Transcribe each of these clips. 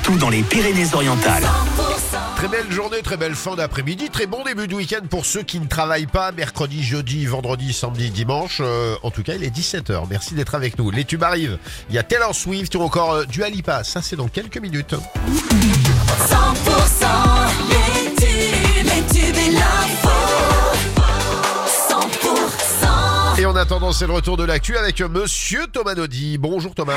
partout dans les Pyrénées-Orientales. Très belle journée, très belle fin d'après-midi, très bon début de week-end pour ceux qui ne travaillent pas mercredi, jeudi, vendredi, samedi, dimanche. En tout cas, il est 17h. Merci d'être avec nous. Les tubes arrivent. Il y a Taylor Swift ou encore Dua Lipa. Ça, c'est dans quelques minutes. 100% les tubes et l'info. 100%. Et en attendant, c'est le retour de l'actu avec Monsieur Thomas Naudy. Bonjour Thomas.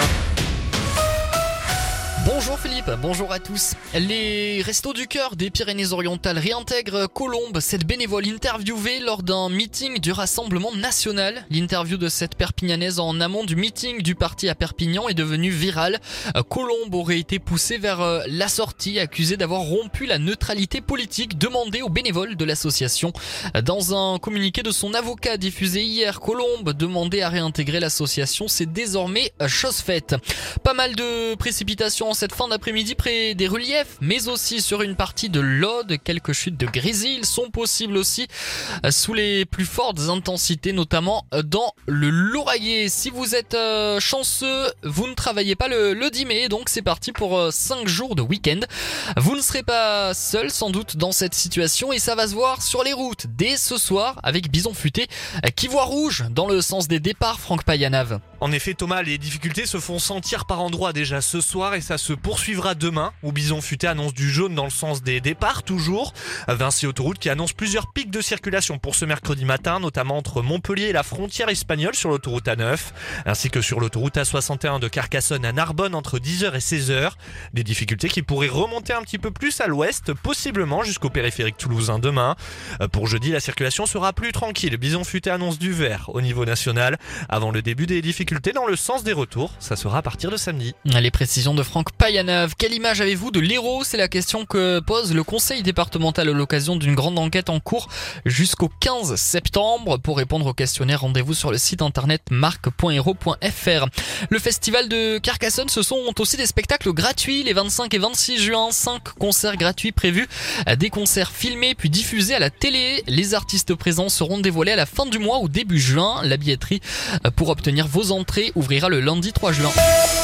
Bonjour Philippe, bonjour à tous. Les Restos du Cœur des Pyrénées-Orientales réintègrent Colombe, cette bénévole interviewée lors d'un meeting du Rassemblement National. L'interview de cette Perpignanaise en amont du meeting du parti à Perpignan est devenue virale. Colombe aurait été poussée vers la sortie, accusée d'avoir rompu la neutralité politique demandée aux bénévoles de l'association. Dans un communiqué de son avocat diffusé hier, Colombe demandait à réintégrer l'association. C'est désormais chose faite. Pas mal de précipitations cette fin d'après-midi près des reliefs, mais aussi sur une partie de l'Aude. Quelques chutes de grésil sont possibles aussi sous les plus fortes intensités, notamment dans le Lauragais. Si vous êtes chanceux, vous ne travaillez pas le 10 mai, donc c'est parti pour 5 jours de week-end. Vous ne serez pas seul sans doute dans cette situation et ça va se voir sur les routes dès ce soir avec Bison Futé qui voit rouge dans le sens des départs. Franck Payanave. En effet Thomas, les difficultés se font sentir par endroits déjà ce soir et ça se poursuivra demain où Bison Futé annonce du jaune dans le sens des départs toujours. Vinci Autoroute qui annonce plusieurs pics de circulation pour ce mercredi matin, notamment entre Montpellier et la frontière espagnole sur l'autoroute A9, ainsi que sur l'autoroute A61 de Carcassonne à Narbonne entre 10h et 16h. Des difficultés qui pourraient remonter un petit peu plus à l'ouest, possiblement jusqu'au périphérique toulousain demain. Pour jeudi, la circulation sera plus tranquille. Bison Futé annonce du vert au niveau national avant le début des difficultés dans le sens des retours. Ça sera à partir de samedi. Les précisions de Franck Payanave. Quelle image avez-vous de l'Hérault ? C'est la question que pose le conseil départemental à l'occasion d'une grande enquête en cours jusqu'au 15 septembre. Pour répondre au questionnaire, rendez-vous sur le site internet marque.hérault.fr. Le festival de Carcassonne, ce sont aussi des spectacles gratuits les 25 et 26 juin. 5 concerts gratuits prévus, des concerts filmés puis diffusés à la télé. Les artistes présents seront dévoilés à la fin du mois ou début juin. La billetterie pour obtenir vos entrées ouvrira le lundi 3 juin.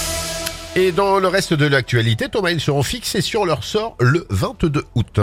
Et dans le reste de l'actualité, Thomas, ils seront fixés sur leur sort le 22 août.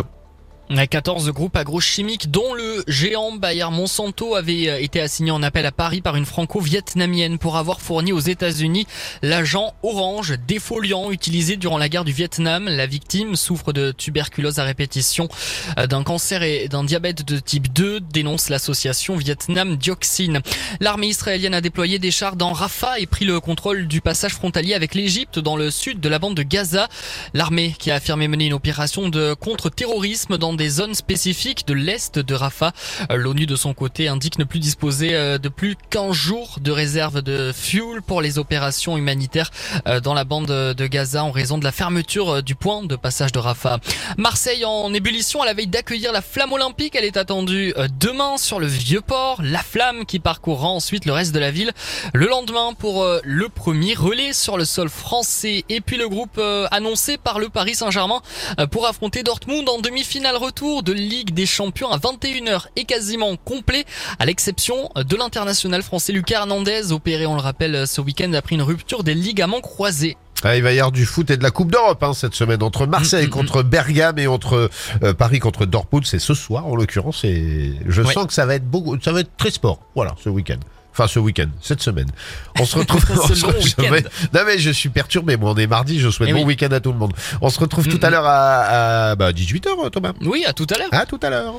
14 groupes agrochimiques dont le géant Bayer Monsanto avait été assigné en appel à Paris par une franco-vietnamienne pour avoir fourni aux États-Unis l'agent orange défoliant utilisé durant la guerre du Vietnam. La victime souffre de tuberculose à répétition, d'un cancer et d'un diabète de type 2, dénonce l'association Vietnam Dioxine. L'armée israélienne a déployé des chars dans Rafah et pris le contrôle du passage frontalier avec l'Égypte dans le sud de la bande de Gaza. L'armée qui a affirmé mener une opération de contre-terrorisme dans des zones spécifiques de l'est de Rafah. L'ONU de son côté indique ne plus disposer de plus qu'1 jour de réserve de fuel pour les opérations humanitaires dans la bande de Gaza en raison de la fermeture du point de passage de Rafah. Marseille en ébullition à la veille d'accueillir la flamme olympique. Elle est attendue demain sur le Vieux-Port. La flamme qui parcourra ensuite le reste de la ville le lendemain pour le premier relais sur le sol français. Et puis le groupe annoncé par le Paris Saint-Germain pour affronter Dortmund en demi-finale retour de Ligue des Champions à 21h est quasiment complet, à l'exception de l'international français Lucas Hernandez, opéré, on le rappelle, ce week-end après une rupture des ligaments croisés. Ah, il va y avoir du foot et de la Coupe d'Europe cette semaine entre Marseille contre Bergame et entre Paris contre Dortmund. C'est ce soir en l'occurrence et je sens que ça va être très sport. Voilà, ce week-end. Enfin, ce week-end, cette semaine. On se retrouve. Non, mais je suis perturbé. Moi, on est mardi. Je souhaite bon week-end à tout le monde. On se retrouve tout à l'heure à 18h, Thomas. Oui, à tout à l'heure. À tout à l'heure.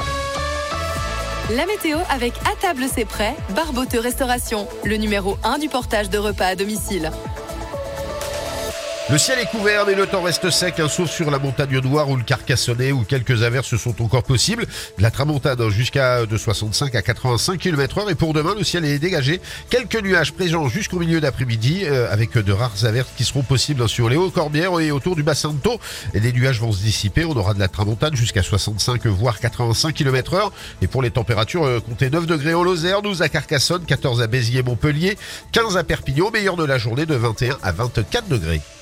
La météo avec À table c'est prêt, Barboteux Restauration, le numéro 1 du portage de repas à domicile. Le ciel est couvert mais le temps reste sec, sauf sur la montagne noire ou le Carcassonnais où quelques averses sont encore possibles. De la tramontane jusqu'à de 65 à 85 km/h et pour demain le ciel est dégagé. Quelques nuages présents jusqu'au milieu d'après-midi avec de rares averses qui seront possibles sur les Hauts-Corbières et autour du bassin de Thau. Et les nuages vont se dissiper, on aura de la tramontane jusqu'à 65 voire 85 km/h. Et pour les températures, comptez 9 degrés en Lozère, 12 à Carcassonne, 14 à Béziers, Montpellier, 15 à Perpignan, meilleur de la journée de 21 à 24 degrés.